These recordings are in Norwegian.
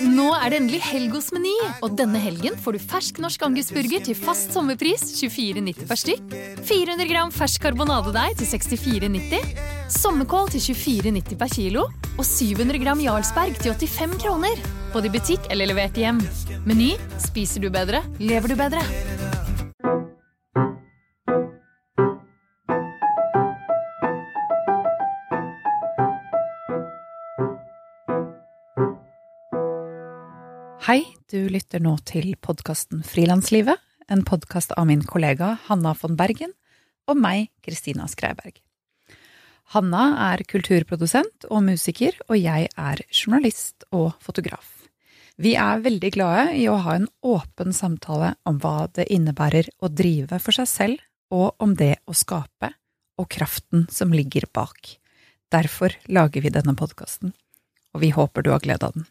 Nå det endelig helg hos Meny, og denne helgen får du fersk norsk angusburger til fast sommerpris 24,90 per stykk, 400 gram fersk karbonadedeig til 64,90, sommerkål til 24,90 per kilo, og 700 gram Jarlsberg til 85 kroner, både i butikk eller levert hjem. Meny, spiser du bedre, lever du bedre. Hei, du lytter nå til podcasten Frilanslivet, en podcast av min kollega Hanna von Bergen og meg, Kristina Skreiberg. Hanna kulturprodusent og musiker, og jeg journalist og fotograf. Vi veldig glade i å ha en åpen samtale om hva det innebærer å drive for seg selv, og om det å skape, og kraften som ligger bak. Derfor lager vi denne podcasten, og vi håper du har glede av den.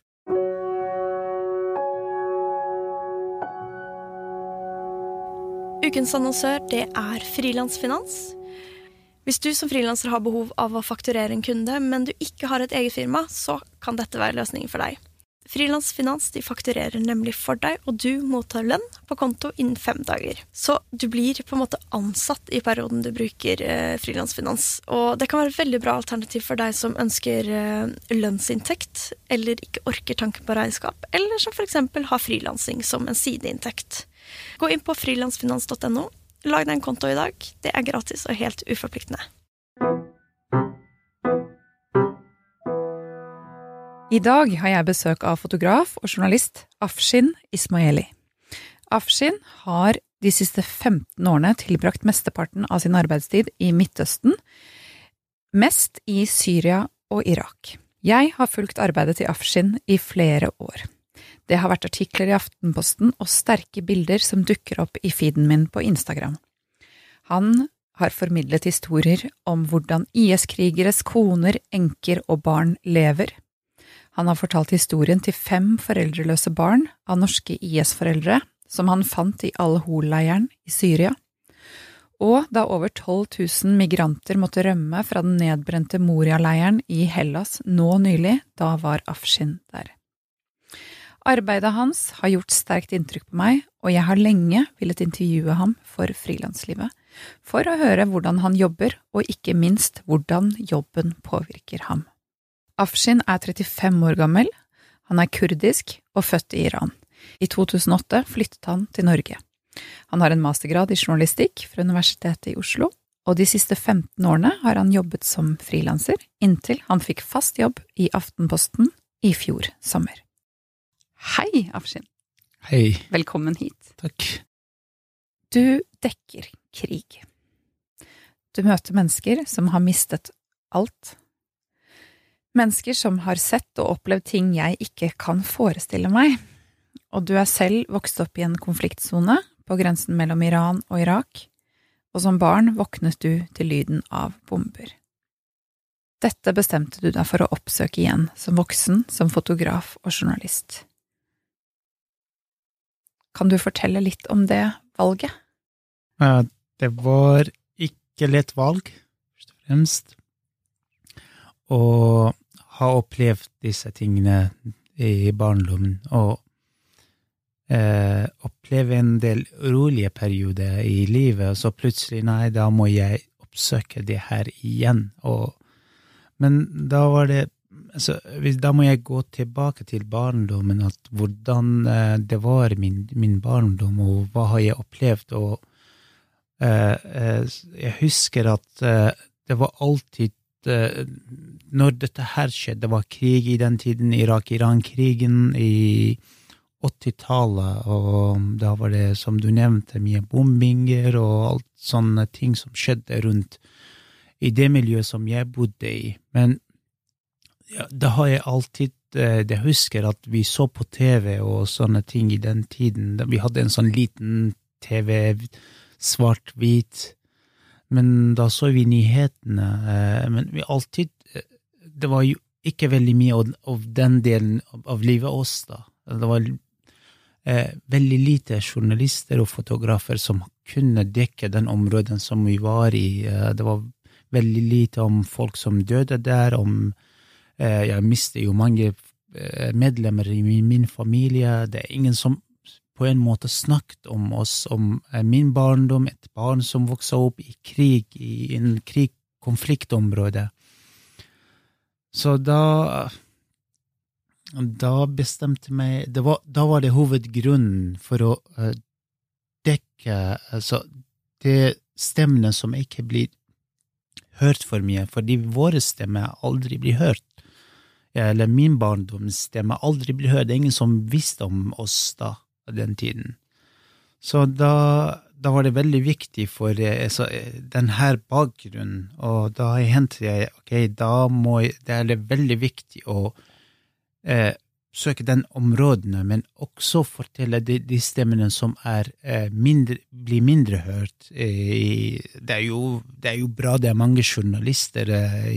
Ukens annonsør, det Frilansfinans. Hvis du som frilanser har behov av å fakturere en kunde, men du ikke har et eget firma, så kan dette være løsningen for deg. Frilansfinans, de fakturerer nemlig for deg, og du mottar lønn på konto innen 5 dager. Så du blir på en måte ansatt i perioden du bruker frilansfinans. Og det kan være et veldig bra alternativ for deg som ønsker lønnsinntekt, eller ikke orker tanken på regnskap, eller som for eksempel har frilansing som en sideinntekt. Gå inn på frilansfinans.no, lag deg en konto i dag. Det gratis og helt uforpliktende. I dag har jeg besøk av fotograf og journalist Afshin Ismaili. Afshin har de siste 15 årene tilbrakt mesteparten av sin arbeidstid i Midtøsten, mest i Syria og Irak. Jeg har fulgt arbeidet til Afshin i flere år. Det har vært artikler i Aftenposten og sterke bilder som dukker opp i feeden min på Instagram. Han har formidlet historier om hvordan IS-krigeres koner, enker og barn lever. Han har fortalt historien til 5 foreldreløse barn av norske IS-foreldre som han fant i Al-Hol-leiren i Syria. Og da over 12 000 migranter måtte rømme fra den nedbrente Moria-leiren i Hellas nå nylig, da var Afshin der. Arbeidet hans har gjort sterkt inntrykk på meg, og jeg har lenge villet intervjue ham for Frilanslivet, for å høre hvordan han jobber, og ikke minst hvordan jobben påvirker ham. Afshin 35 år gammel, han kurdisk og født i Iran. I 2008 flyttet han til Norge. Han har en mastergrad i journalistikk fra Universitetet i Oslo, og de siste 15 årene har han jobbet som frilanser, inntil han fikk fast jobb i Aftenposten i fjor sommer. Hei, Afshin. Hei. Velkommen hit. Takk. Du dekker krig. Du møter mennesker som har mistet alt. Mennesker som har sett og opplevd ting jeg ikke kan forestille meg. Og du selv vokst opp i en konfliktzone på grensen mellom Iran og Irak, og som barn våknet du til lyden av bomber. Dette bestemte du deg for å oppsøke igjen som voksen, som fotograf og journalist. Kan du fortelle litt om det valget? Det var ikke lett valg, først og fremst. Å ha opplevd disse tingene i barndommen, og oppleve en del rolige perioder i livet, så plutselig, nei, da må jeg oppsøke det her igjen. Men da var det da må jeg gå tilbake til barndommen, at hvordan det var min barndom, og hva har jeg opplevd, og jeg husker at det var alltid, når dette her skjedde, det var krig i den tiden, Irak-Iran-krigen i 80-tallet, og da var det, som du nevnte, mye bombinger og alt sånne ting som skjedde rundt i det miljøet som jeg bodde i, men ja, da har jeg alltid, jeg husker at vi så på TV og sånne ting i den tiden, vi hadde en sånn liten TV, svart-hvit, men da så vi nyhetene, men vi alltid, det var jo ikke veldig mye av den delen av livet oss da, det var veldig lite journalister og fotografer som kunne dekke den områden som vi var i, det var veldig lite om folk som døde der, jeg mistet jo mange medlemmer i min familie, det ingen som på en måte snakket om oss, om min barndom, et barn som vokste opp i krig, i en konfliktområde. Så da bestemte meg, da var det hovedgrunnen for å dekke altså, det stemmene som ikke blir hørt for mye, fordi våre stemmer aldri blir hørt. Eller min barndomsstemme aldri blir hørt. Det ingen som visste om oss da, den tiden. Så da var det veldig viktig for den her bakgrunnen, og da hentet jeg, det er veldig viktig å søke den områdene, men også fortelle de stemmene som blir mindre hørt. Det er jo bra, det er mange journalister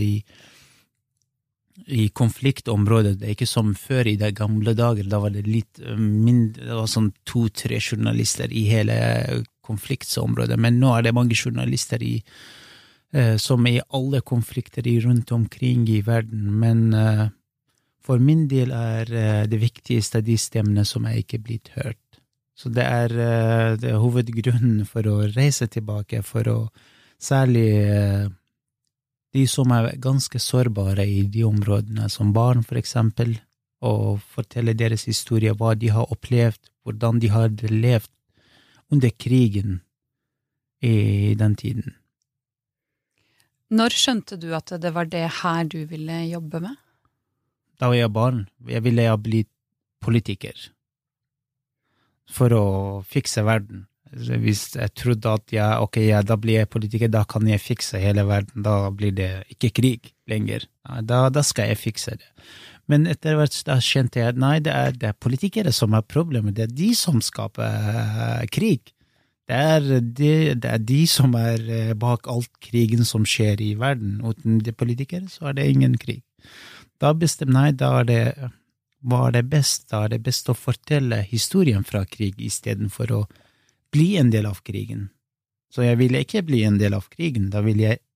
i konfliktområdet. Det er ikke som før i de gamle dager, da var det litt mindre, det var sånn 2-3 journalister i hele konfliktområdet, men nå er det mange journalister som i alle konflikter rundt omkring i verden, men for min del det viktigste de stemmene som ikke blitt hørt. Så det er hovedgrunnen for å reise tilbake, for å særlig de som ganske sårbare i de områdene, som barn for eksempel, og fortelle deres historie, hva de har opplevd, hvordan de har levd under krigen i den tiden. Når skjønte du at det var det her du ville jobbe med? Da var jeg barn. Jeg ville bli politiker for å fikse verden. Hvis jeg trodde at da blir jeg politiker, da kan jeg fikse hele verden, da blir det ikke krig lenger. Da skal jeg fikse det. Men etter hvert da kjente jeg at nei, det er politikere som er problemet, det er de som skaper krig. Det er de som bak alt krigen som skjer i verden. Uten de politikere så er det ingen krig. Da bestemte jeg, da er det best å fortelle historien fra krig i stedet for å bli en del av krigen. Så jeg ville ikke bli en del av krigen, da ville jeg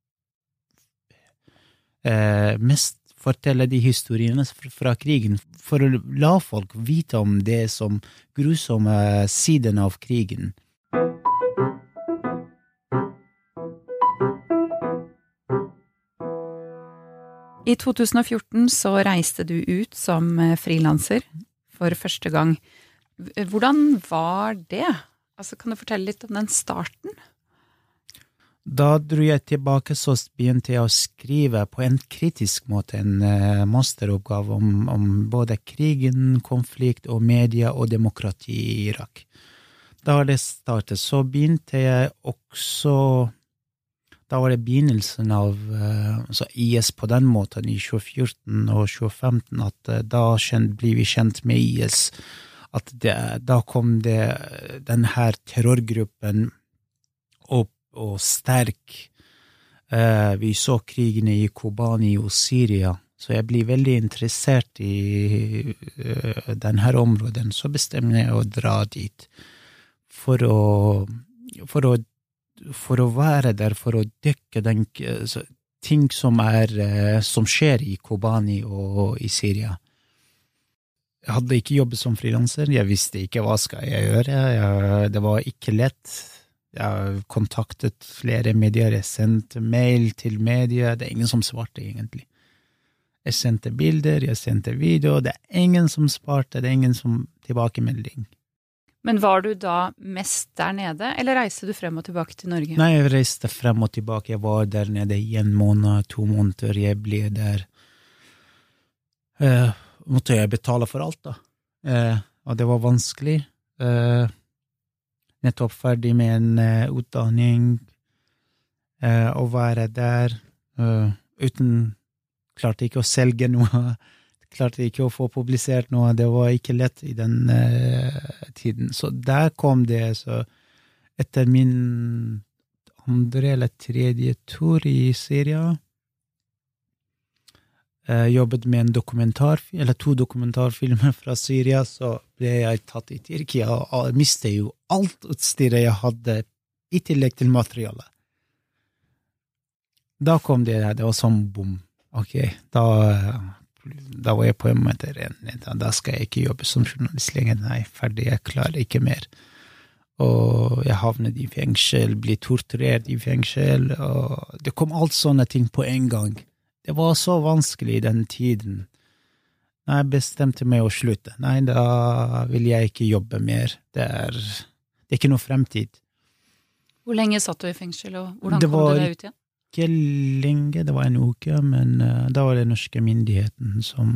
mest fortelle de historiene fra krigen, for å la folk vite om det som grusomme siden av krigen. I 2014 så reiste du ut som frilanser for første gang. Hvordan var det? Altså, kan du fortelle litt om den starten? Da dro jeg tilbake, så begynte jeg å skrive på en kritisk måte en masteroppgave om både krigen, konflikt og media og demokrati i Irak. Da det startet, så begynte jeg også, da var det begynnelsen av IS på den måten i 2014 og 2015, at da ble vi kjent med IS, at da kom den her terrorgruppen opp og sterk. Vi så krigene i Kobani og Syria, så jeg ble veldig interessert i denne områden, så bestemte jeg å dra dit for å være der, for å dekke ting som skjer i Kobani og i Syria. Jeg hadde ikke jobbet som frilanser, jeg visste ikke hva skal jeg gjøre, det var ikke lett. Jeg kontaktet flere medier, jeg sendte mail til medier, det er ingen som svarte egentlig. Jeg sendte bilder, jeg sendte video, det er ingen som svarte, det er ingen som tilbakemelding. Men var du da mest der nede, eller reiste du frem og tilbake til Norge? Nei, jeg reiste frem og tilbake, jeg var der nede i 1 måned, 2 måneder, jeg ble der. Måtte jeg betale for alt da, og det var vanskelig. Nettopp ferdig med en utdanning, å være der, klarte ikke å selge noe, klarte ikke å få publisert noe, det var ikke lett i den tiden. Så der kom det, så etter min 2. eller 3. tur i Syria, jobbet med en dokumentarfilm, eller 2 dokumentarfilmer fra Syria, så ble jeg tatt i Tyrkia, og mistet jo alt utstyret jeg hadde, i tillegg til materialet. Da kom det var sånn boom. Ok, da da var jeg på en måte da skal jeg ikke jobbe som journalist lenger, nei, ferdig, jeg klarer ikke mer. Og jeg havnet i fengsel, ble torturert i fengsel, og det kom alt sånne ting på en gang. Det var så vanskelig i den tiden. Nei, jeg bestemte meg å slutte. Nei, da vil jeg ikke jobbe mer. Det er ikke noe fremtid. Hvor lenge satt du i fengsel, og hvordan kom du deg ut igjen? Ikke lenge, det var en uke, men da var det norske myndigheten som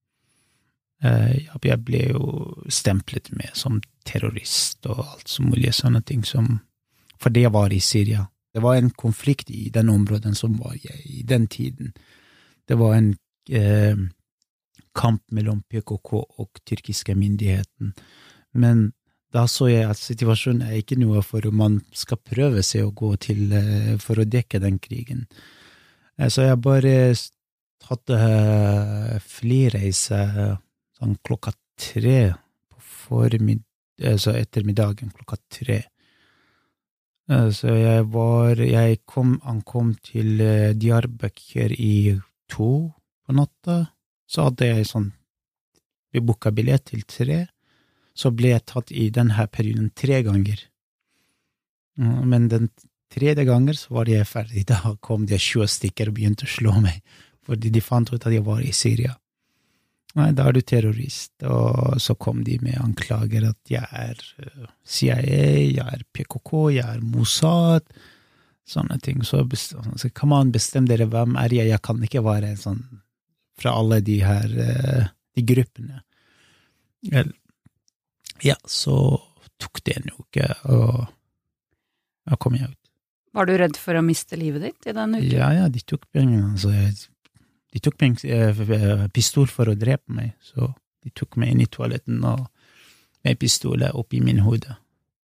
jeg ble jo stemplet med som terrorist og alt så mulig sånne ting for det var i Syria. Det var en konflikt i den områden som var i den tiden. Det var en kamp mellom PKK og tyrkiske myndigheten. Men da så jeg at situasjonen er ikke noe for man skal prøve seg å gå til for å dekke den krigen. Så jeg bare hadde flyreiser sånn 3:00 på ettermiddagen 3:00. Så jeg ankom til Diyarbakir i 2 på natta. Så hadde jeg vi booket billett til 3. Så ble jeg tatt i denne perioden 3 ganger. Men den 3. gangen så var jeg ferdig. Da kom det 20 stykker og begynte å slå meg, fordi de fant ut at jeg var i Syria. Nei, da er du terrorist. Og så kom de med anklager at jeg er CIA, jeg er PKK, jeg er Mossad, sånne ting. Så kan man bestemme dere hvem er jeg? Jeg kan ikke være fra alle de her de gruppene. Ja, så tok det en uke, og da kom jeg ut. Var du redd for å miste livet ditt i den uken? Ja, de tok pengene, de tok pistol for å drepe meg, så de tok meg inn i toaletten og med pistolet opp i min hode.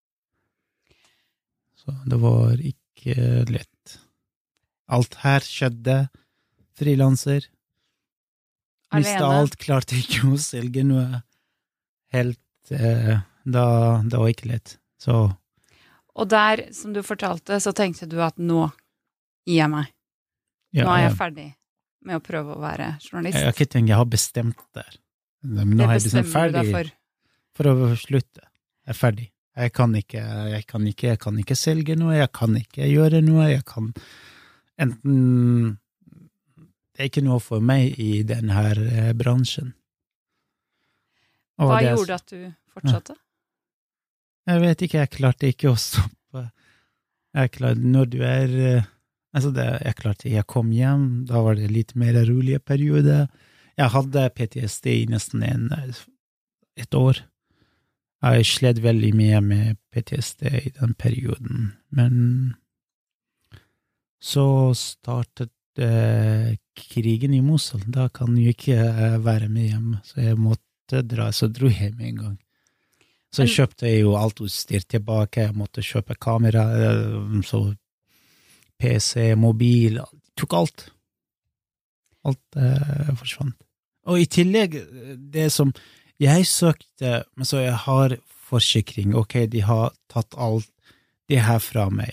Så det var ikke lett. Alt her skjedde, frilanser, mistet alt, klarte ikke å selge noe helt, da var ikke lett. Så. Og der, som du fortalte, så tenkte du at nå gir jeg meg. Nå er jeg ferdig med å prøve å være journalist. Jeg har ikke tenkt, jeg har bestemt der. Nå er jeg bestemt ferdig for å slutte. Jeg er ferdig. Jeg kan ikke selge noe, jeg kan ikke gjøre noe, jeg kan enten det er ikke noe for meg i denne bransjen. Hva gjorde at du fortsatte? Jeg vet ikke, jeg klarte ikke å stoppe. Jeg kom hjem, da var det litt mer rolige periode. Jeg hadde PTSD i nesten et år. Jeg slet veldig mye med PTSD i den perioden, men så startet krigen i Mosul. Da kan jeg ikke være med hjem, så jeg måtte dra, så dro jeg med en gang. Så kjøpte jeg jo alt utstyr tilbake, jeg måtte kjøpe kamera, så PC, mobil, tok alt. Alt forsvant. Og i tillegg, det som jeg søkte, men så jeg har forsikring, ok, de har tatt alt det her fra meg.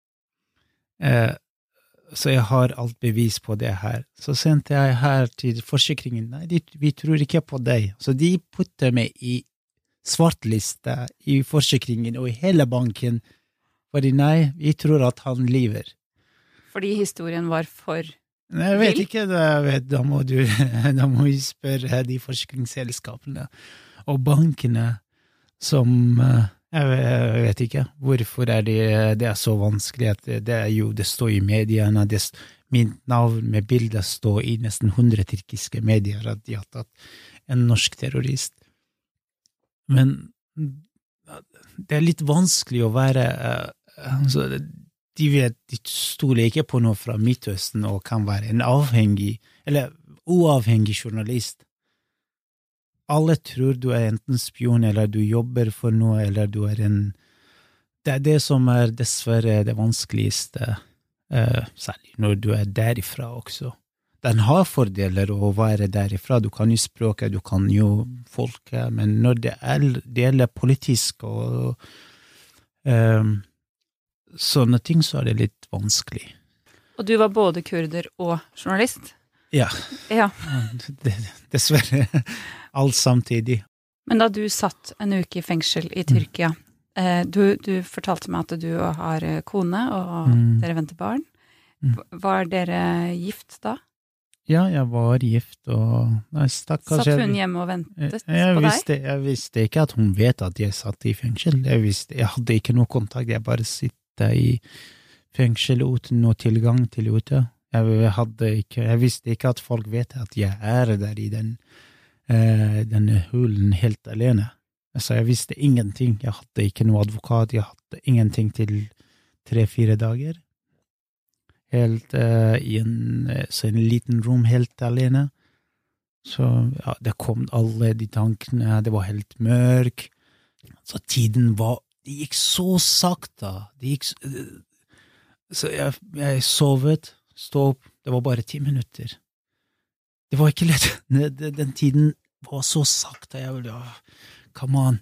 Så jeg har alt bevis på det her. Så sendte jeg her til forsikringen, nei, vi tror ikke på deg. Så de putter meg i svartliste i forsikringen og i hele banken, fordi nei, vi tror at han lever. Fordi historien var for jeg vet ikke, da må vi spørre de forsikringsselskapene og bankene som, jeg vet ikke, hvorfor det er så vanskelig at det står i mediene, mitt navn med bilder står i nesten 100 tyrkiske medier at de har tatt en norsk terrorist. Men det er litt vanskelig å være, de stoler ikke på noe fra Midtøsten og kan være en avhengig, eller uavhengig journalist. Alle tror du er enten spion, eller du jobber for noe, eller du er det er det som er dessverre det vanskeligste, særlig når du er derifra også. Den har fordeler å være derifra, du kan jo språket, du kan jo folket, men når det gjelder politisk og sånne ting, så er det litt vanskelig. Og du var både kurder og journalist? Ja. Ja. Dessverre. Alt samtidig. Men da du satt en uke i fengsel i Tyrkia, du fortalte meg at du har kone, og dere venter barn. Var dere gift da? Ja, jeg var gift, og satt hun hjemme og ventet på deg? Jeg visste ikke at hun vet at jeg satt i fengsel. Jeg hadde ikke noe kontakt, jeg bare sitte i fengsel uten noe tilgang til ute. Jeg visste ikke at folk vet at jeg der i denne hulen helt alene. Altså, jeg visste ingenting. Jeg hadde ikke noe advokat, jeg hadde ingenting til 3-4 dager. Helt i en liten rom helt alene. Så ja, det kom alle de tankene, det var helt mørk. Så det gikk så sakte. Så jeg sovet, stå opp, det var bare 10 minutter. Det var ikke lett. Den tiden var så sakte, jeg ville, come on.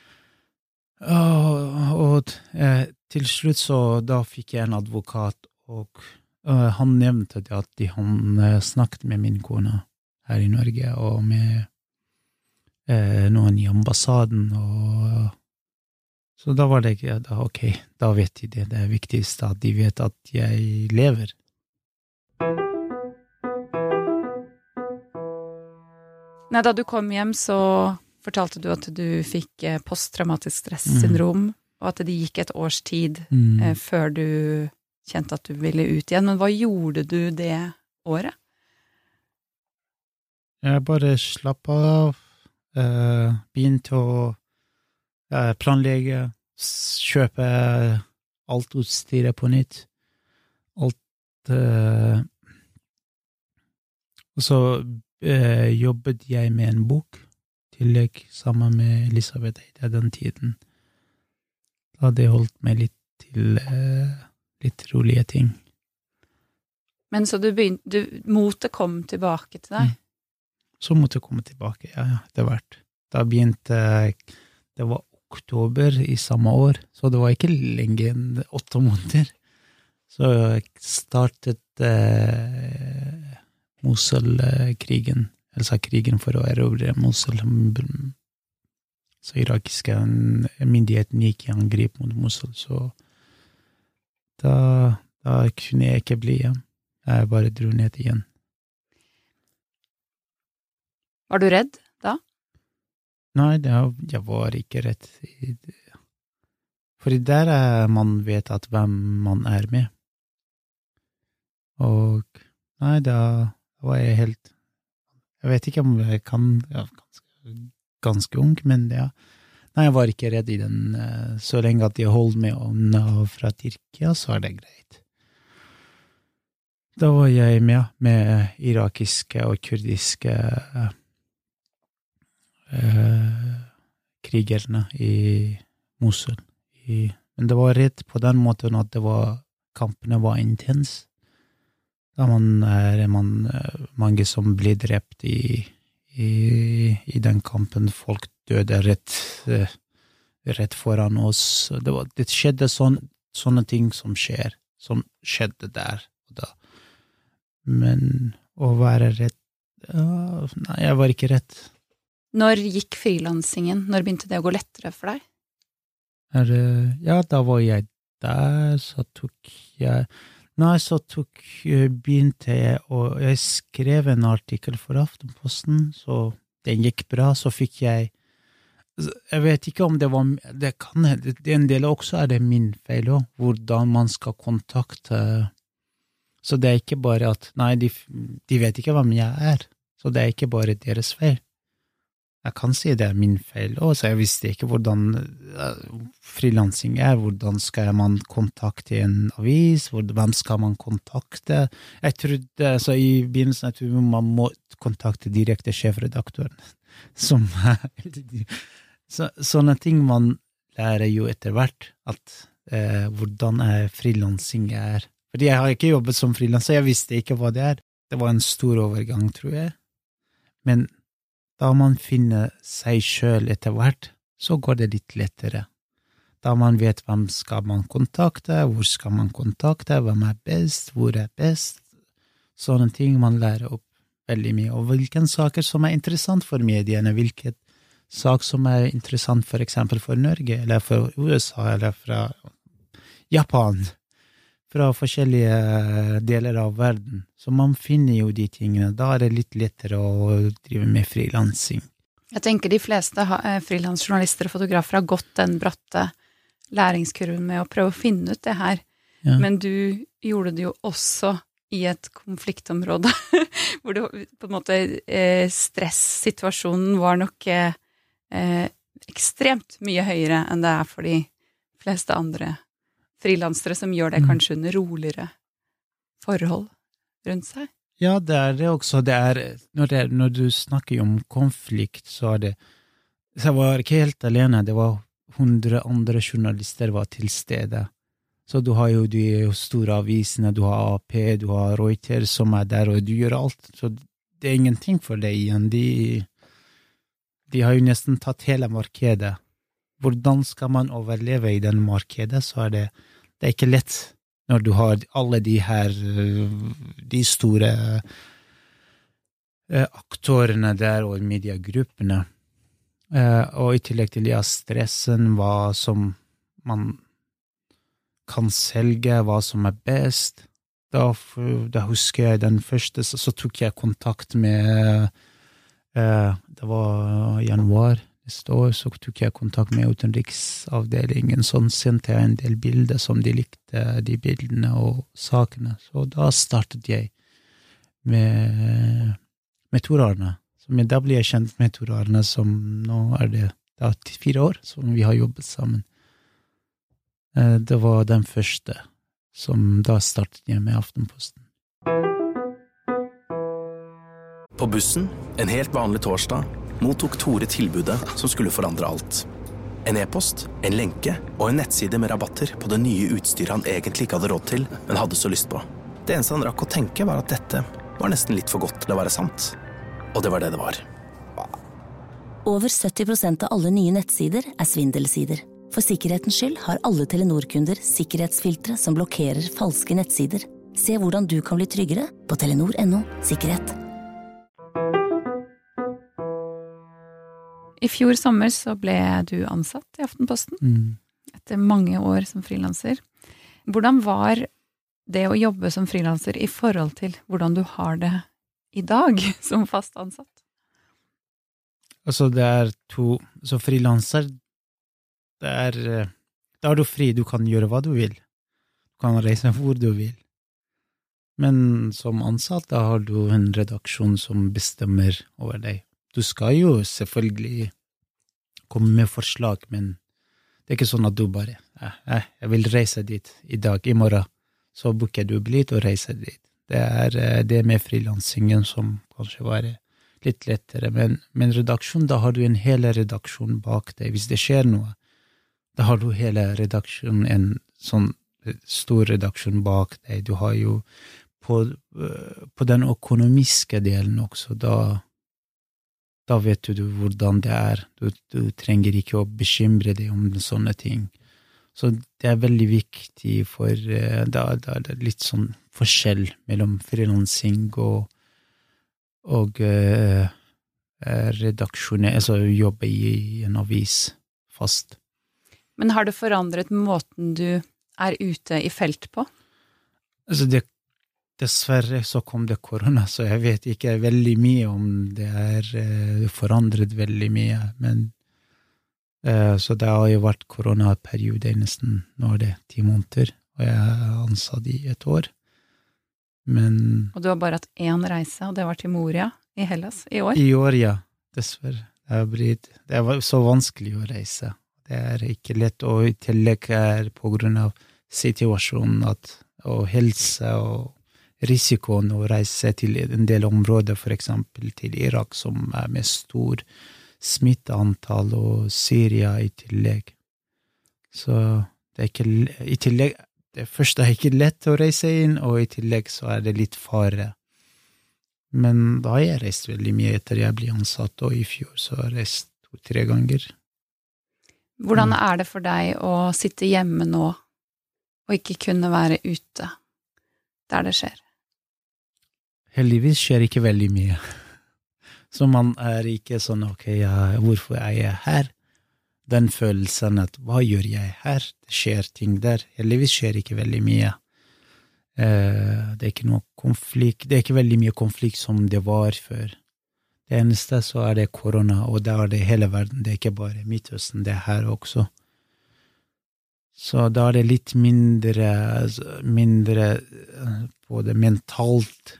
Og til slutt så, da fikk jeg en advokat, og han nevnte at han snakket med min kone her i Norge, og med noen i ambassaden, og så da var det ikke, ok, da vet de det viktigste, at de vet at jeg lever. Nei, da du kom hjem så fortalte du at du fikk posttraumatisk stressyndrom, og at det gikk et års tid før du kjente at du ville ut igjen. Men hva gjorde du det året? Jeg bare slapp av, begynte å planlegge, kjøpe alt utstyret på nytt, og så jobbet jeg med en bok, tillegg sammen med Elisabeth Eide den tiden. Da hadde jeg holdt meg litt til litt rolige ting. Men så motet kom tilbake til deg? Så motet komme tilbake, ja, etter hvert. Da begynte, det var oktober i samme år, så det var ikke lenge, 8 måneder. Så jeg startet Mosul-krigen, altså krigen for å erobre Mosul. Så irakiske myndigheten gikk i angrep mot Mosul, så da kunne jeg ikke bli igjen. Jeg bare dro ned igjen. Var du redd da? Nei, jeg var ikke redd. For der man vet at hvem man med. Og nei, da var jeg helt, jeg vet ikke om jeg kan, ganske ung, men ja. Nei, jeg var ikke redd i den, så lenge at jeg holdt meg unna fra Tyrkia, så det greit. Da var jeg med irakiske og kurdiske krigerne i Mosul. Men det var rett på den måten at kampene var intens. Da mange som ble drept i den kampen, folk døde rett foran oss. Det skjedde sånne ting som skjedde der og da. Men å være redd, nei, jeg var ikke redd. Når gikk frilansingen? Når begynte det å gå lettere for deg? Ja, da var jeg der, så begynte jeg, og jeg skrev en artikkel for Aftenposten, så den gikk bra, så fikk jeg vet ikke om det var, det en del også det min feil også, hvordan man skal kontakte, så det ikke bare at, nei, de vet ikke hvem jeg så det ikke bare deres feil. Jeg kan si det min feil også, så jeg visste ikke hvordan frilansing hvordan skal man kontakte en avis, hvem skal man kontakte. Jeg trodde, så i begynnelsen, at man må kontakte direkte sjefredaktøren, sånne ting man lærer jo etter hvert, at hvordan frilansing Fordi jeg har ikke jobbet som frilanser, jeg visste ikke hva det Det var en stor overgang, tror jeg. Men da man finner seg selv etter hvert, så går det litt lettere. Da man vet hvem skal man kontakte, hvor skal man kontakte, hvem best, hvor best. Sånne ting man lærer opp veldig mye, og hvilke saker som interessant for mediene, hvilket sak som interessant for eksempel for Norge, eller for USA, eller fra Japan, fra forskjellige deler av verden. Så man finner jo de tingene. Da det litt lettere å drive med frilansing. Jeg tenker de fleste frilansjournalister og fotografer har gått den bratte læringskurven med å prøve å finne ut det her. Ja. Men du gjorde det jo også i et konfliktområde, hvor det på en måte stressituasjonen var nok ekstremt mye høyere enn det for de fleste andre frilansere som gjør det kanskje under roligere forhold rundt seg. Ja, det det også. Når du snakker om konflikt, så det så jeg var ikke helt alene, det var 100 andre journalister var til stede. Så du har jo de store avisene, du har AP, du har Reuters som der, og du gjør alt. Så det ingenting for deg igjen. De har jo nesten tatt hele markedet. Hvordan skal man overleve i den markedet, så det ikke lett når du har alle de store aktørene der og mediegruppene. Og i tillegg til stressen, hva som man kan selge, hva som best. Da husker jeg den første, så tok jeg kontakt med, det var januar neste år, så tok jeg kontakt med utenriksavdelingen, sånn sendte jeg en del bilder som de likte, de bildene og sakene. Så da startet jeg med Tor Arne. Men da ble jeg kjent med Tor Arne, som nå det 4 år som vi har jobbet sammen. Det var den første som da startet jeg med Aftenposten. På bussen, en helt vanlig torsdag, mottok Tore tilbudet som skulle forandre alt. En e-post, en lenke og en nettside med rabatter på det nye utstyret han egentlig ikke hadde råd til, men hadde så lyst på. Det eneste han rakk å tenke var at dette var nesten litt for godt til å være sant. Og det var det var. Over 70% av alle nye nettsider svindelsider. For sikkerhetens skyld har alle Telenor-kunder sikkerhetsfiltre som blokkerer falske nettsider. Se hvordan du kan bli tryggere på telenor.no/sikkerhet. I fjor sommer så ble du ansatt i Aftenposten, etter mange år som frilanser. Hvordan var det å jobbe som frilanser i forhold til hvordan du har det i dag som fast ansatt? Altså det to, så frilanser, da du fri, du kan gjøre hva du vil. Du kan reise hvor du vil. Men som ansatt, da har du en redaksjon som bestemmer over deg. Du skal jo selvfølgelig komme med forslag, men det ikke sånn at du bare, jeg vil reise dit i dag, i morgen, så booker du billett og reiser dit. Det det med frilansingen som kanskje var litt lettere, men redaksjon, da har du en hel redaksjon bak deg. Hvis det skjer noe, da har du hele redaksjonen, en sånn stor redaksjon bak deg. Du har jo på den økonomiske delen også, da vet du hvordan det Du trenger ikke å bekymre deg om sånne ting. Så det veldig viktig for, da det litt sånn forskjell mellom frilansing og redaksjon, altså jobbe i en avis fast. Men har det forandret måten du ute i felt på? Altså dessverre så kom det korona, så jeg vet ikke veldig mye om det forandret veldig mye, men så det har jo vært koronaperiode nesten, nå det 10 måneder, og jeg ansatt i 1 år. Men og du har bare hatt 1 reise, og det var til Moria i Hellas i år? I år, ja, dessverre. Det var så vanskelig å reise. Det ikke lett, og i tillegg på grunn av situasjonen og helse og risikoen å reise til en del områder, for eksempel til Irak, som med stor smitteantall, og Syria i tillegg. Så det ikke, i tillegg, det første ikke lett å reise inn, og i tillegg så det litt fare. Men da har jeg reist veldig mye etter jeg ble ansatt, og i fjor så har jeg reist 2-3 ganger. Hvordan det for deg å sitte hjemme nå, og ikke kunne være ute der det skjer? Heldigvis skjer ikke veldig mye. Så man ikke sånn, hvorfor jeg her? Den følelsen at, hva gjør jeg her? Det skjer ting der. Heldigvis skjer ikke veldig mye. Det ikke noe konflikt. Det ikke veldig mye konflikt som det var før. Det eneste så det korona, og da det hele verden. Det ikke bare Midtøsten, det her også. Så da det litt mindre på det mentalt,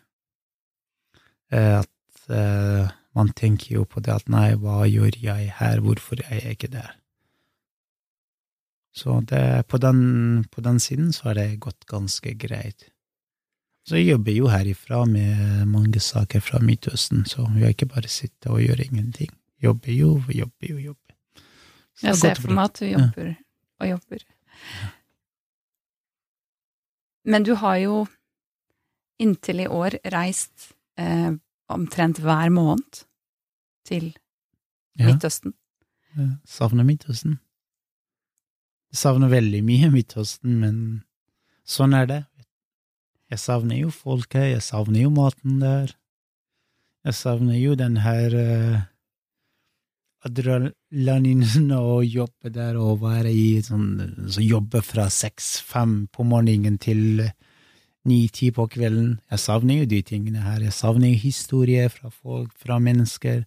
at man tenker jo på det at nei, hva gjør jeg her, hvorfor jeg ikke der? Så det, på den siden så det gått ganske greit. Så jeg jobber jo herifra med mange saker fra Midtøsten, så jeg ikke bare sitte og gjøre ingenting. Jobber. Jeg ser for meg at du jobber og jobber. Men du har jo inntil i år reist omtrent hver måned til Midtøsten. Jeg savner Midtøsten. Jeg savner veldig mye Midtøsten, men sånn det. Jeg savner jo folket, jeg savner jo maten der. Jeg savner jo den her adrenalinen og jobbe der og være i så jobbe fra 6-5 på morgenen til 9-10 på kvelden. Jeg savner jo de tingene her. Jeg savner jo historier fra folk, fra mennesker.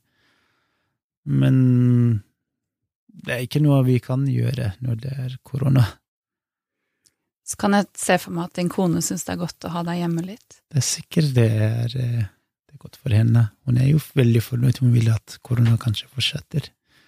Men det ikke noe vi kan gjøre når det korona. Så kan jeg se for meg at din kone synes det godt å ha deg hjemme litt. Det sikkert det godt for henne. Hun jo veldig fornøyd. Hun vil at korona kanskje fortsetter.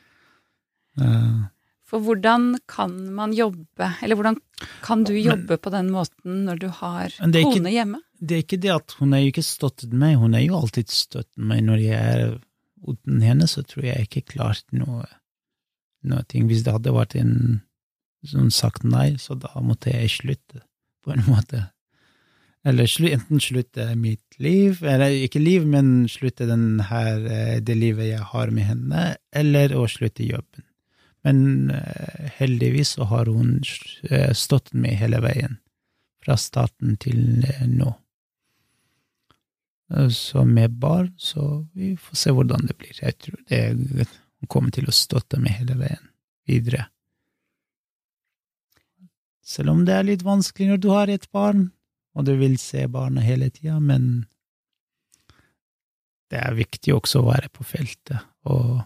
For hvordan kan man jobbe, eller hvordan kan du jobbe på den måten når du har kone hjemme? Det ikke det at hun jo ikke støttet meg. Hun jo alltid støttet meg. Når jeg uten henne, så tror jeg ikke klart noe ting. Hvis det hadde vært en som sagt nei, så da måtte jeg slutte, på en måte. Eller enten slutte mitt liv, eller ikke liv, men slutte det livet jeg har med henne, eller å slutte jobben. Men heldigvis så har hun stått med hele veien, fra starten til nå. Så med barn, så vi får se hvordan det blir. Jeg tror hun kommer til å støtte med hele veien videre. Selv om det litt vanskelig når du har et barn, og du vil se barnet hele tiden, men det viktig også å være på feltet, og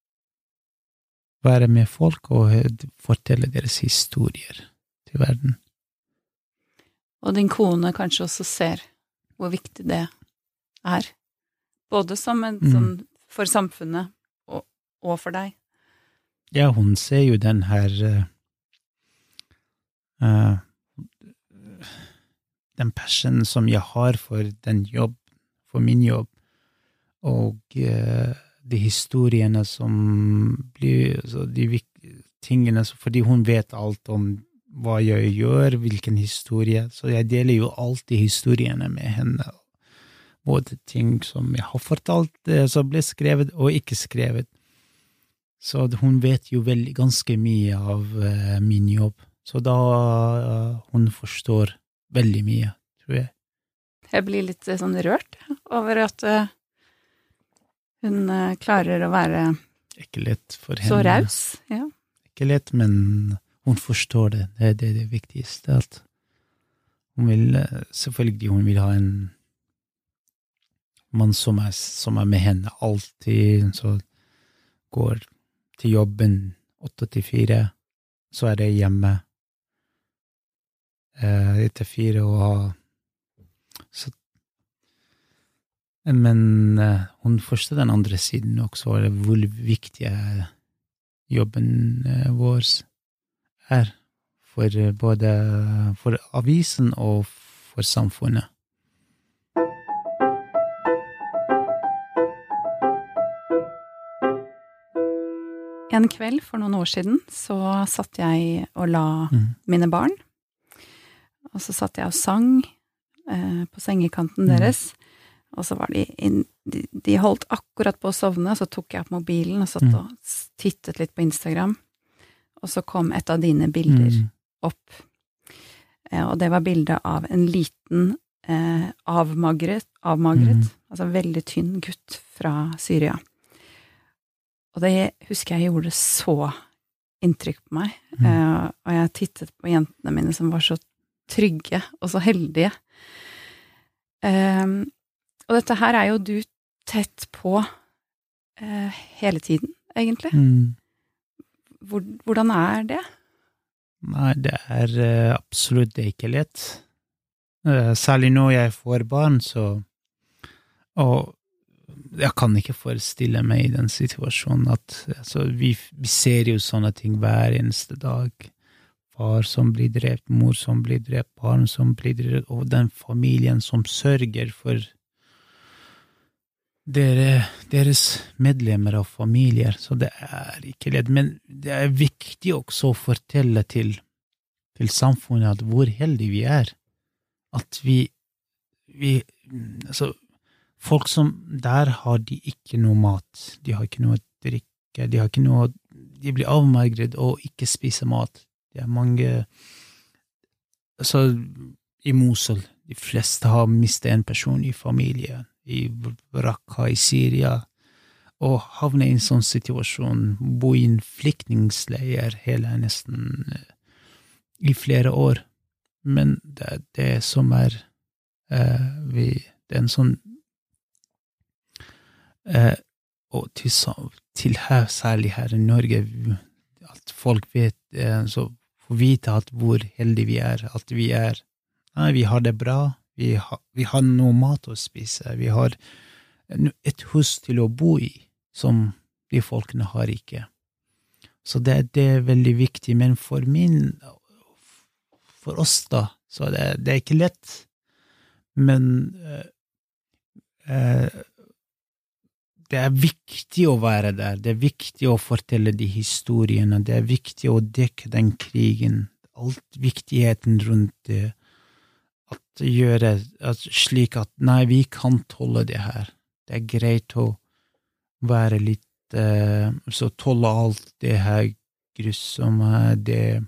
være med folk og fortelle deres historier til verden. Og din kone kanskje også ser hvor viktig det både som sånn for samfunnet og for deg. Ja, hun ser jo den her den passion som jeg har for min jobb, og de historiene som blir, de tingene, fordi hun vet alt om hva jeg gjør, hvilken historie, så jeg deler jo alltid historiene med henne, både ting som jeg har fortalt, som ble skrevet og ikke skrevet. Så hun vet jo ganske mye av min jobb. Så da hun forstår veldig mye, tror jeg. Jeg blir litt sånn rørt over at hun klarer å være ikke lett for henne. Så raus. Ja. Ikke lett, men hun forstår det. Det det viktigste. At hun vil, selvfølgelig hun vil ha en mann som med henne alltid, så går til jobben 8-4, så det hjemme etter 4 og så, men hun forstår den andre siden også, hvor viktig jobben vår for både for avisen og for samfunnet. En kveld for noen år siden så satt jeg og la mine barn, og så satt jeg og sang på sengekanten deres, og så var de holdt akkurat på å sovne, så tok jeg opp mobilen og satt og tittet litt på Instagram, og så kom et av dine bilder opp, og det var bildet av en liten avmagret, altså veldig tynn gutt fra Syria. Og det husker jeg gjorde så inntrykk på meg, og jeg tittet på jentene mine som var så trygge og så heldige. Og dette her jo du tett på hele tiden, egentlig. Hvordan det? Nei, det absolutt ikke lett. Særlig når jeg får barn, og jeg kan ikke forestille meg i den situasjonen at vi ser jo sånne ting hver eneste dag. Far som blir drept, mor som blir drept, barn som blir drept, og den familien som sørger for deres medlemmer av familier. Så det ikke lett, men det viktig også å fortelle til samfunnet at hvor heldige vi at folk som der har de ikke noe mat, de har ikke noe drikke, de blir avmagret og ikke spiser mat. Det mange, i Mosul, de fleste har mistet en person i familien, i Raqqa, i Syria, og havne i en sånn situasjon, bo i en flyktningsleier hele nesten i flere år. Men det som det en sånn og til her, særlig her i Norge, at folk vet, så får vite at hvor heldige vi at vi vi har det bra, vi har noe mat å spise, vi har et hus til å bo i, som de folkene har ikke. Så det veldig viktig, men for oss da, så det ikke lett, men det viktig å være der, det viktig å fortelle de historiene, det viktig å dekke den krigen, alt viktigheten rundt det, at gjøre slik at, nei, vi kan tåle det her, det greit å være litt, så tåle alt det her grusomme,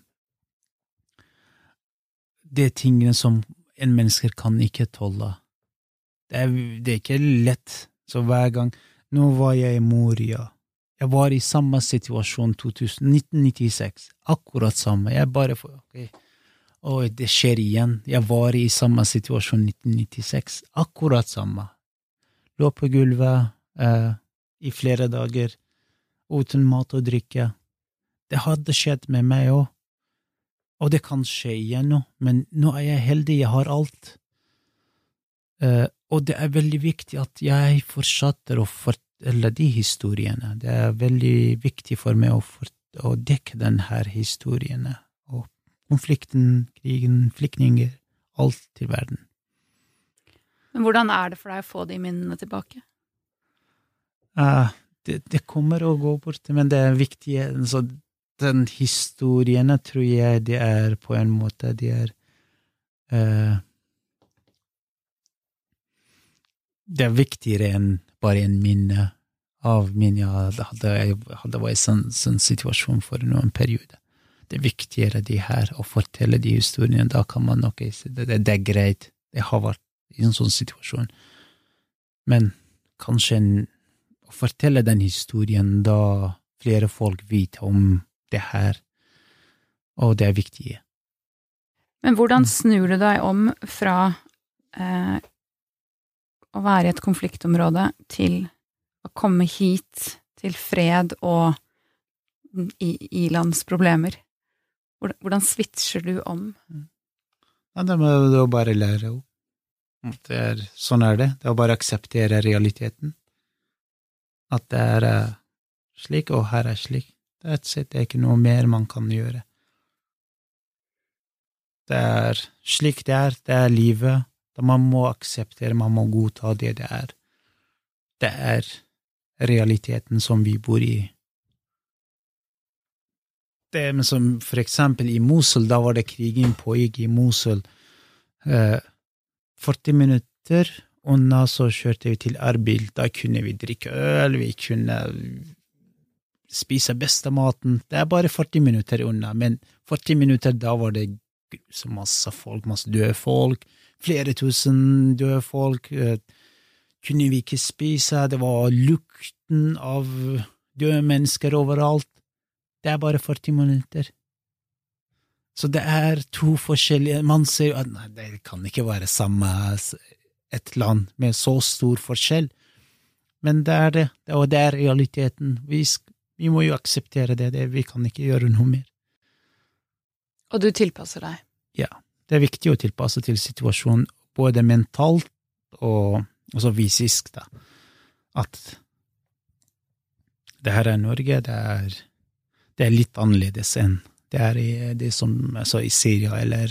det tingene som en menneske kan ikke tåle. Det ikke lett, så hver gang, nå var jeg i Moria, jeg var i samme situasjon 1996, akkurat samme, jeg bare det skjer igjen, jeg var i samme situasjon 1996, akkurat samme, lå på gulvet i flere dager, uten mat og drikke, det hadde skjedd med meg også, og det kan skje igjen nå, men nå jeg heldig, jeg har alt. Og det veldig viktig at jeg fortsetter å fortelle de historiene. Det veldig viktig for meg å dekke denne historiene. Og konflikten, krigen, flyktninger, alt til verden. Men hvordan det for deg å få de minnene tilbake? Det kommer å gå bort, men det viktig, så den historien tror jeg det på en måte, det viktigere enn bare en minne av min jeg hadde vært i sånn situasjon for noen periode. Det viktigere de her, å fortelle de historiene, da kan man nok si det greit, det har vært i en sånn situasjon. Men kanskje å fortelle den historien, da flere folk vet om det her, og det viktig. Men hvordan snur du deg om fra å være i et konfliktområde til å komme hit til fred og i-landsproblemer? Hvordan switcher du om? Ja, det må du bare lære om. Sånn det. Det å bare akseptere realiteten. At det slik, og her slik. Det ikke noe mer man kan gjøre. Det slik det livet. Man må akseptere, man må godta det. Det realiteten som vi bor i. Det som for eksempel i Mosul, da var det krigen pågikk i Mosul. 40 minutter unna så kjørte vi til Erbil. Da kunne vi drikke øl, vi kunne spise beste maten. Det bare 40 minutter unna, men 40 minutter da var det så masse folk, masse døde folk. flere tusen døde folk, kunne vi ikke spise, det var lukten av døde mennesker overalt. Det bare 40 minutter. Så det to forskjellige, man ser at nei, det kan ikke være samme et land med så stor forskjell, men det det, og det realiteten. Vi må jo akseptere det, vi kan ikke gjøre noe mer. Og du tilpasser deg? Ja, det viktig å tilpasse til situasjonen, både mentalt og også fysisk, da. At det her Norge, det litt annerledes enn det i det som altså i Syria eller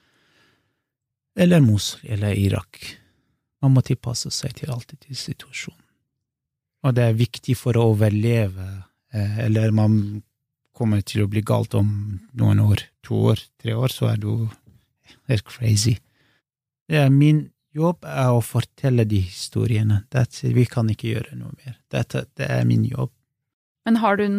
Mosul eller Irak. Man må tilpasse seg til alltid til situasjonen. Og det viktig for å overleve, eller man kommer til å bli galt om noen år, 2 år, 3 år, så du helt crazy. Min jobb å fortelle de historiene. Vi kan ikke gjøre noe mer. Det min jobb. Men har du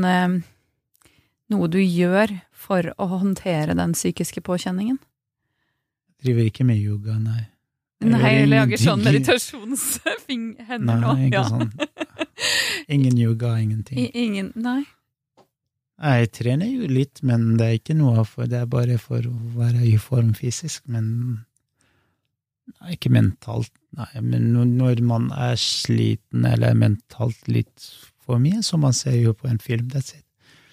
noe du gjør for å håndtere den psykiske påkjenningen? Jeg driver ikke med yoga, nei. Nei, jeg lager sånn meditationshender nå. Nei, ikke sånn. Ingen yoga, ingenting. Nei. Jeg trener jo litt, men det ikke noe for, det bare for å være i form fysisk, men ikke mentalt. Nei, men når man sliten eller mentalt litt for mye, så man ser jo på en film, that's it.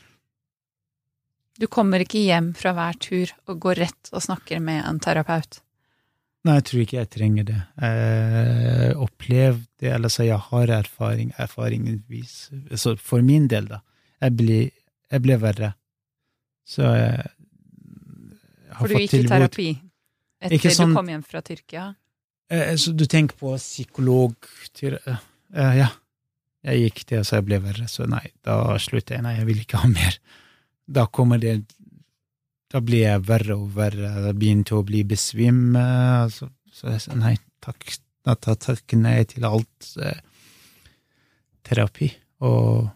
Du kommer ikke hjem fra hver tur og går rett og snakker med en terapeut? Nei, jeg tror ikke jeg trenger det. Jeg opplevde det, eller så jeg har erfaringvis. Så for min del da, jeg ble verre. Så jeg har for du fått gikk i terapi etter sånn, du kom hjem fra Tyrkia? Så du tenker på psykolog? Ja, jeg gikk det, så jeg ble verre. Så nei, da slutter jeg. Nei, jeg vil ikke ha mer. Da blir jeg verre og verre, jeg begynte å bli besvimme, så jeg sa nei, takk nei til alt terapi, og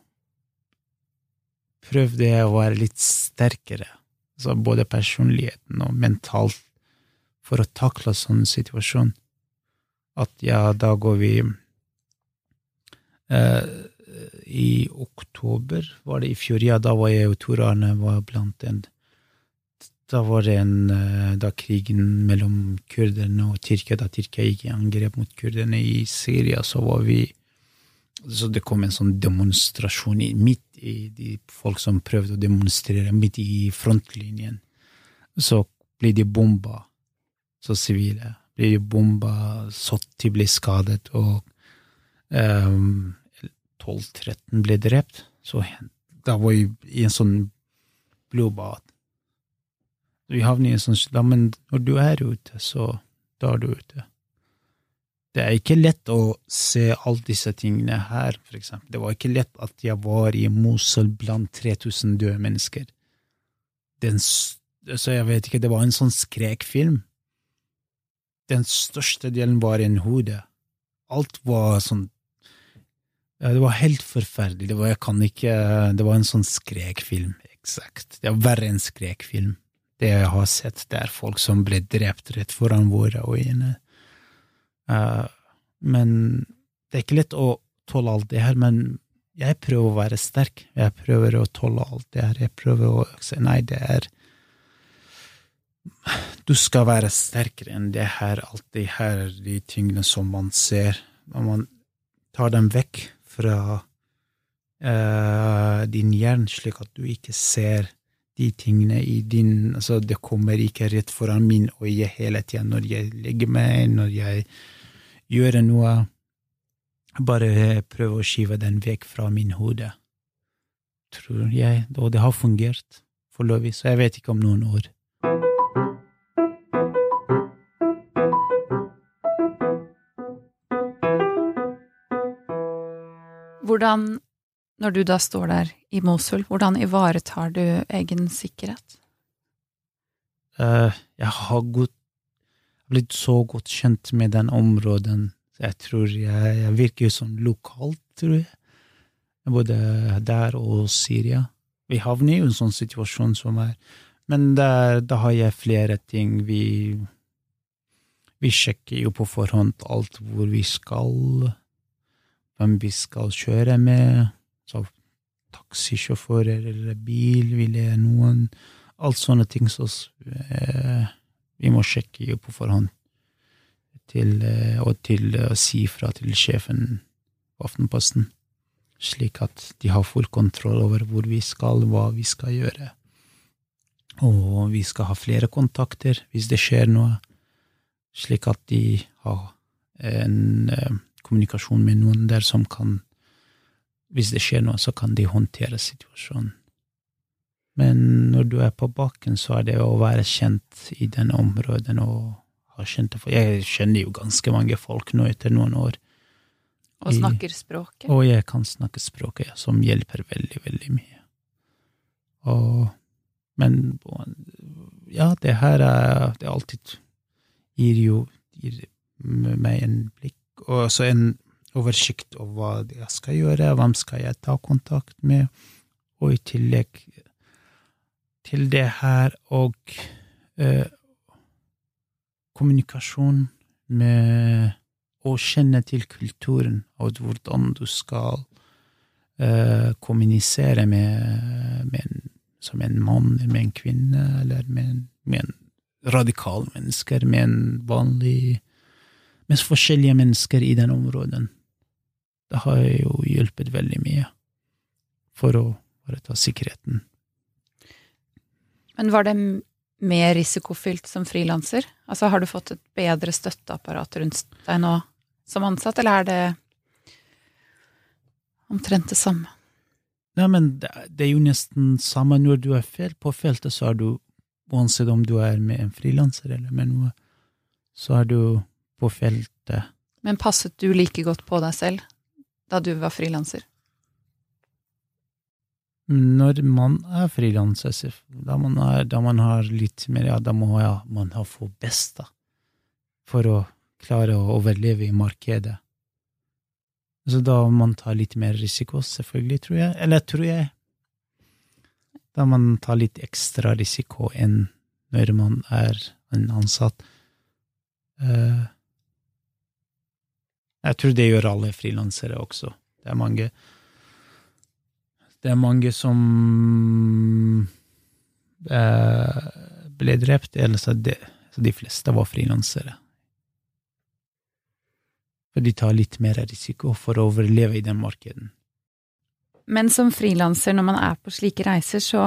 prøvde jeg å være litt sterkere, så både personligheten og mentalt, for å takle sånn situasjon, at ja, da går vi i oktober, var det i fjor, ja, da var jeg og Tor Arne var blant da var det da krigen mellom kurderne og Tyrkia, da Tyrkia gikk i angrep mot kurderne i Syria, så det kom en sånn demonstrasjon midt i de folk som prøvde å demonstrere midt i frontlinjen, så ble de bomba, så sivile, ble de bomba, 70 ble skadet, og 12-13 ble drept, så da var vi i en sånn blodbad. Vi havner i en sånn, men når du ute, så da du ute. Det ikke lett å se alle disse tingene her, for eksempel. Det var ikke lett at jeg var i Mosul blant 3000 døde mennesker. Så jeg vet ikke, det var en sånn skrekfilm. Den største delen var en hode. Alt var sånn, ja, det var helt forferdelig. Det var en sånn skrekfilm, eksakt. Det var verre enn skrekfilm. Det jeg har sett, det folk som ble drept rett foran våre øyne. Men det ikke lett å tåle alt det her, men jeg prøver å være sterk. Jeg prøver å tåle alt det her. Jeg prøver å si, nei, du skal være sterkere enn det her, alt det her, de tingene som man ser. Når man tar dem vekk fra din hjerne, slik at du ikke ser de tingene i din, altså det kommer ikke rett foran min øye hele tiden når jeg legger meg, når jeg gjør noe, bare prøve å skyve den vekk fra min hode. Tror jeg, og det har fungert foreløpig, så jeg vet ikke om noen år. Hvordan, når du da står der i Mosul, hvordan ivaretar du egen sikkerhet? Jeg har blitt så godt kjent med den områden, så jeg tror jeg virker som lokalt, tror jeg. Både der og Syria. Vi havner jo i en sånn situasjon som men da har jeg flere ting. Vi sjekker jo på forhånd alt hvor vi skal, hvem vi skal kjøre med, så taxisjåfører eller bil, vil jeg noen, alt sånne ting, så vi må sjekke jo på forhånd og til å si fra til sjefen på Aftenposten, slik at de har full kontroll over hvor vi skal, hva vi skal gjøre. Og vi skal ha flere kontakter hvis det skjer noe, slik at de har en kommunikasjon med noen der som kan, hvis det skjer noe, så kan de håndtere situasjonen. Men når du på bakken, så det å være kjent i den områden og ha kjente folk. Jeg kjenner jo ganske mange folk nå etter noen år. Og snakker språket? Og jeg kan snakke språket, som hjelper veldig, veldig mye. Men ja, det her det alltid gir meg en blikk, og så en oversikt over hva jeg skal gjøre, hvem skal jeg ta kontakt med, og i tillegg til det her, og kommunikasjon med å kjenne til kulturen, og hvordan du skal kommunisere som en mann, med en kvinne, eller med en radikal mennesker, med en vanlig, med forskjellige mennesker i den områden. Det har jo hjulpet veldig mye for å ta sikkerheten. Men var det mer risikofylt som frilanser? Altså, har du fått et bedre støtteapparat rundt deg nå som ansatt, eller det omtrent det samme? Ja, men det jo nesten samme når du på feltet, så du, uansett om du med en frilanser eller med noe, så du på feltet. Men passet du like godt på deg selv da du var frilanser? Når man frilanser, da man har litt mer, ja, da må man ha for best da, for å klare å overleve i markedet. Så da man tar litt mer risiko, selvfølgelig, tror jeg. Da man tar litt ekstra risiko enn når man en ansatt. Jeg tror det gjør alle frilansere også. Det mange som ble drept, eller så de fleste var frilansere. For de tar litt mer risiko for å overleve i den markeden. Men som frilanser, når man på slike reiser, så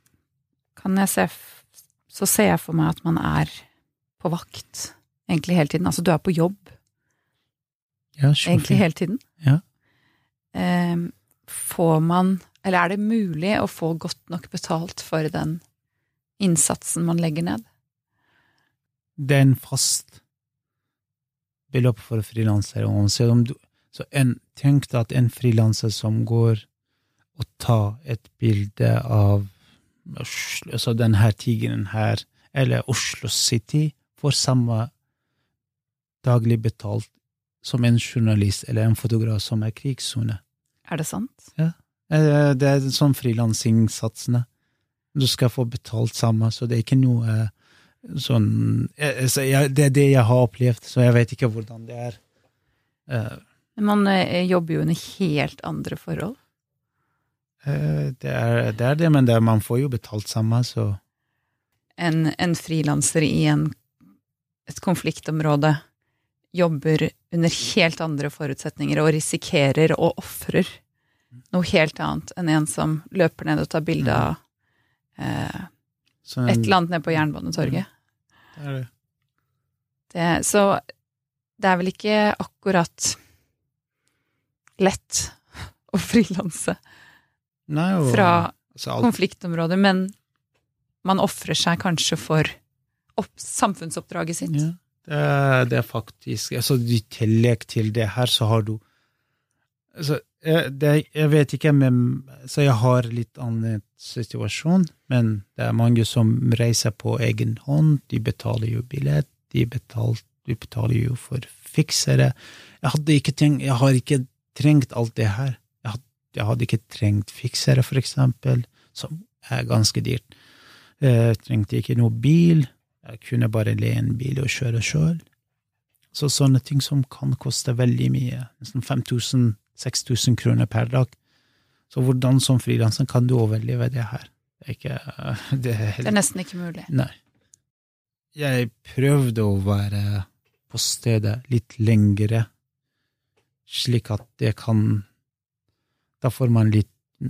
ser jeg for meg at man på vakt egentlig hele tiden. Altså du på jobb. Ja, egentlig hele tiden. Ja. Får man, eller det mulig å få godt nok betalt for den innsatsen man legger ned? Det en fast beløp for frilansere. Tenk at en frilanser som går og tar et bilde av altså den her tigeren her, eller Oslo City, får samme daglig betalt som en journalist eller en fotograf som krigszone. Det sant? Ja. Det sånn frilansingssatsene. Du skal få betalt samme, så det ikke noe sånn, det det jeg har opplevd, så jeg vet ikke hvordan det Man jobber jo under helt andre forhold. Det det, men man får jo betalt samme, så En frilanser i et konfliktområde jobber under helt andre forutsetninger og risikerer og offrer noe helt annet enn en som løper ned og tar bilde av et eller annet ned på Jernbanetorget. Så det vel ikke akkurat lett å frilanse fra konfliktområder, men man offrer seg kanskje for samfunnsoppdraget sitt. Ja, det faktisk, altså i tillegg til det her, så har du, altså, jeg vet ikke, så jeg har litt annen situasjon, men det mange som reiser på egen hånd, de betaler jo billett, de betaler jo for fiksere. Jeg har ikke trengt alt det her. Jeg hadde ikke trengt fiksere, for eksempel, som ganske dyrt. Jeg trengte ikke noe bil. Jeg kunne bare leie en bil og kjøre selv. Så sånne ting som kan koste veldig mye, nesten 5 000–6 000 kroner per dag. Så hvordan som frilanser kan du overleve det her? Det er nesten ikke mulig. Nei. Jeg prøvde å være på stedet litt lengre, slik at det kan, da får man litt,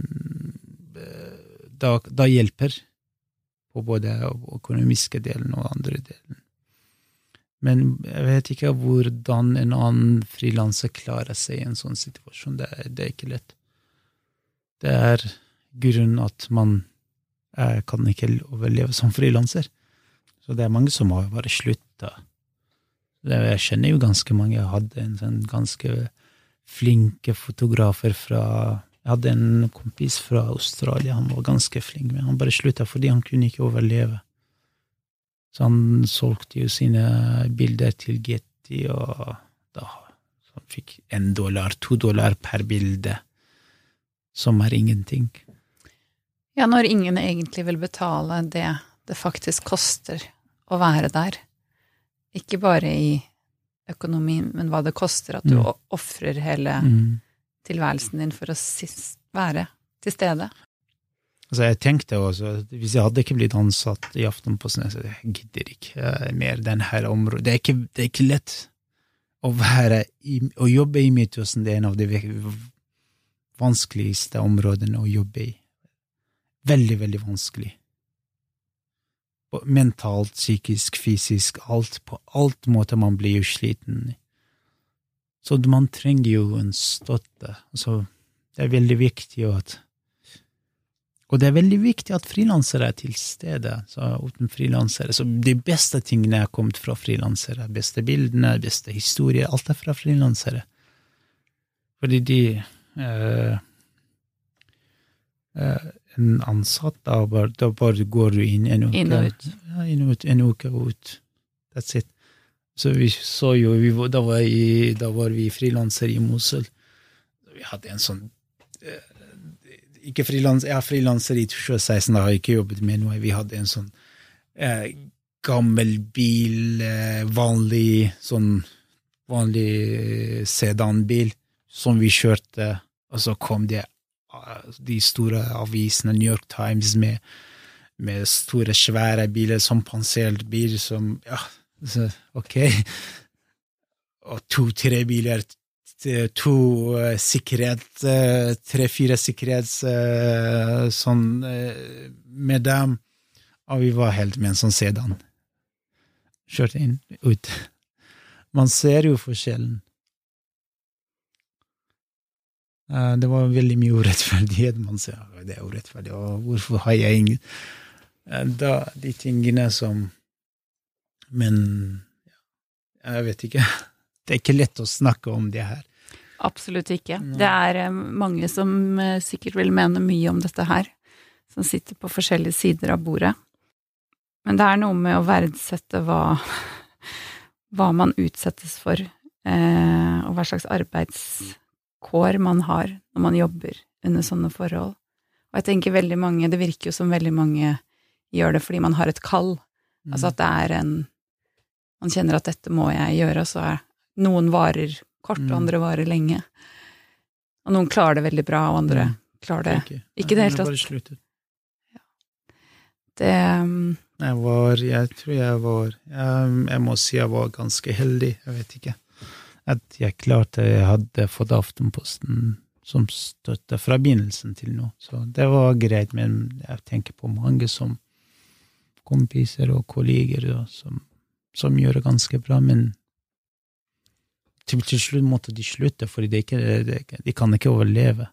da hjelper på både økonomiske delen og andre delen. Men jeg vet ikke hvordan en annen frilanser klarer seg i en sånn situasjon. Det er ikke lett. Det er grunnen at man kan ikke overleve som frilanser. Så det er mange som har bare sluttet. Jeg kjenner jo ganske mange. Jeg hadde en sånn ganske flinke fotografer jeg hadde en kompis fra Australia, han var ganske flink, men han bare sluttet fordi han kunne ikke overleve. Så han solgte jo sine bilder til Getty, og da så han fikk $1, $2 per bilde, som er ingenting. Ja, når ingen egentlig vil betale det faktisk koster å være der. Ikke bare i økonomien, men hva det koster at du offrer hele tilværelsen din for å være til stede. Altså jeg tenkte også, hvis jeg hadde ikke blitt ansatt i Aftenposten, så jeg gidder ikke mer den her området. Det er ikke lett å jobbe i Midtøsten. Det er en av de vanskeligste områdene å jobbe i. Veldig, veldig vanskelig. Mentalt, psykisk, fysisk, på alt måte man blir jo sliten. Så man trenger jo en støtte. Så det er veldig viktig og det er veldig viktig at frilansere er til stede. Så uten frilansere, så de beste tingene er kommet fra frilansere. Beste bildene, beste historier, alt er fra frilansere. Fordi en ansatt, da bare går du inn en uke. Inn og ut. Ja, inn og ut, en uke og ut. That's it. Så vi så jo, da var vi frilansere i Mosul. Vi hadde en sånn, jeg er frilanser i 2016, da har jeg ikke jobbet med noe. Vi hadde en sånn gammel bil, vanlig sedanbil, som vi kjørte, og så kom det de store avisene, New York Times, med store, svære biler, som pansert bil, som, ja, så, ok, og 2-3 biler, 2 sikkerhet, 3-4 sikkerhets, sånn, med dem, og vi var helt med en sånn sedan. Kjørte inn, ut. Man ser jo forskjellen. Det var veldig mye urettferdighet, man ser, det er urettferdig, og hvorfor har jeg ingen? De tingene som, men jeg vet ikke, det er ikke lett å snakke om det her. Absolutt ikke. Det er mange som sikkert vil mene mye om dette her, som sitter på forskjellige sider av bordet. Men det er noe med å verdsette hva man utsettes for, og hva slags arbeidskår man har når man jobber under sånne forhold. Og jeg tenker veldig mange, det virker jo som veldig mange gjør det fordi man har et kall. Altså at det er man kjenner at dette må jeg gjøre, og så noen varer kort, og andre varer lenge. Og noen klarer det veldig bra, og andre klarer det ikke det helt tatt. Bare sluttet. Ja. Det jeg må si jeg var ganske heldig, jeg vet ikke. At jeg klarte, jeg hadde fått Aftenposten som støtte fra begynnelsen til nå. Så det var greit, men jeg tenker på mange som kompiser og kolleger som gjør det ganske bra, men til slutt måtte de slutte, fordi de kan ikke overleve.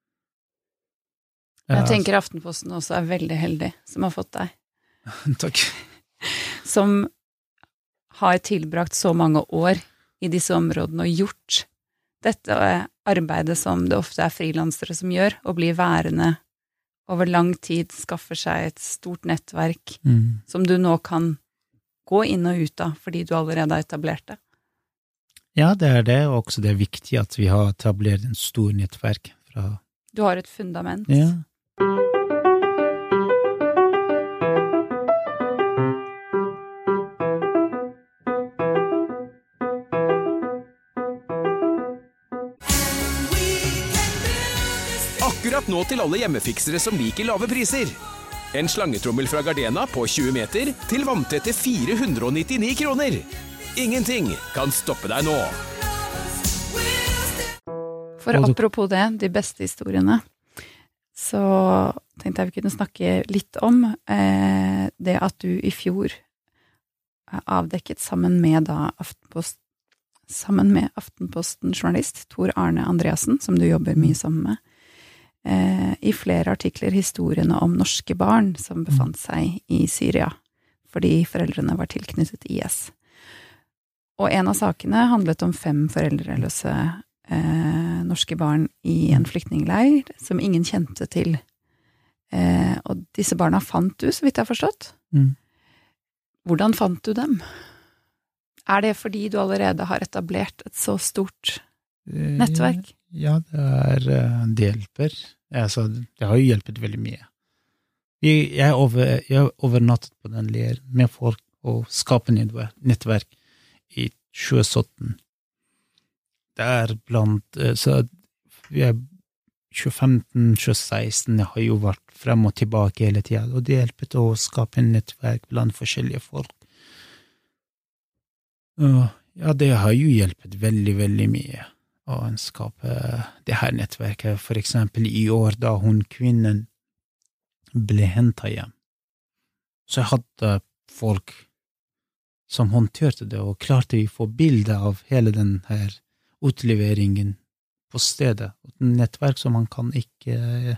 Jeg tenker Aftenposten også er veldig heldig, som har fått deg. Takk. Som har tilbrakt så mange år i disse områdene og gjort dette arbeidet som det ofte er frilansere som gjør, og blir værende over lang tid, skaffer seg et stort nettverk som du nå kan gå inn og ut av, fordi du allerede har etablert det. Ja, det er det, og også det er viktig at vi har etablert en stor nettverk. Du har et fundament. Ja. Akkurat nå til alle hjemmefiksere som liker lave priser. En slangetrommel fra Gardena på 20 meter til vanntette 499 kroner. Ingenting kan stoppe deg nå. For apropos det, de beste historiene, så tenkte jeg vi kunne snakke litt om det at du i fjor avdekket sammen med Aftenposten-journalist Tor Arne Andreassen, som du jobber mye sammen med, i flere artikler historiene om norske barn som befant seg i Syria, fordi foreldrene var tilknyttet IS. Og en av sakene handlet om 5 foreldreløse norske barn i en flyktningleir som ingen kjente til. Og disse barna fant du, så vidt jeg har forstått. Hvordan fant du dem? Er det fordi du allerede har etablert et så stort nettverk? Ja, det hjelper. Altså, det har jo hjulpet veldig mye. Jeg overnattet på den leiren med folk og skapet nettverk i 2017. Det blant, så 2015, 2016, jeg har jo vært frem og tilbake hele tiden, og det hjelpet å skape en nettverk blant forskjellige folk. Ja, det har jo hjulpet veldig, veldig mye å skape det her nettverket. For eksempel i år, da kvinnen ble hentet hjem, så jeg hadde folk som håndterte det, og klarte vi få bilde av hele den her utleveringen på stedet. Et nettverk som man kan ikke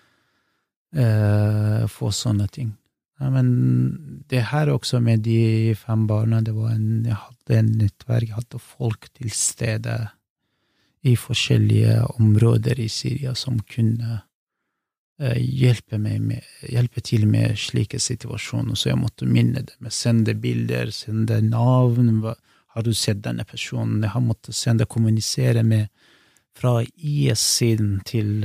få sånne ting. Ja, men det her også med de 5 barna, jeg hadde en nettverk, jeg hadde folk til stede i forskjellige områder i Syria som kunne hjelpe til med slike situasjoner, så jeg måtte minne dem, sende bilder, sende navn, har du sett denne personen, jeg har måttet kommunisere med fra IS-siden til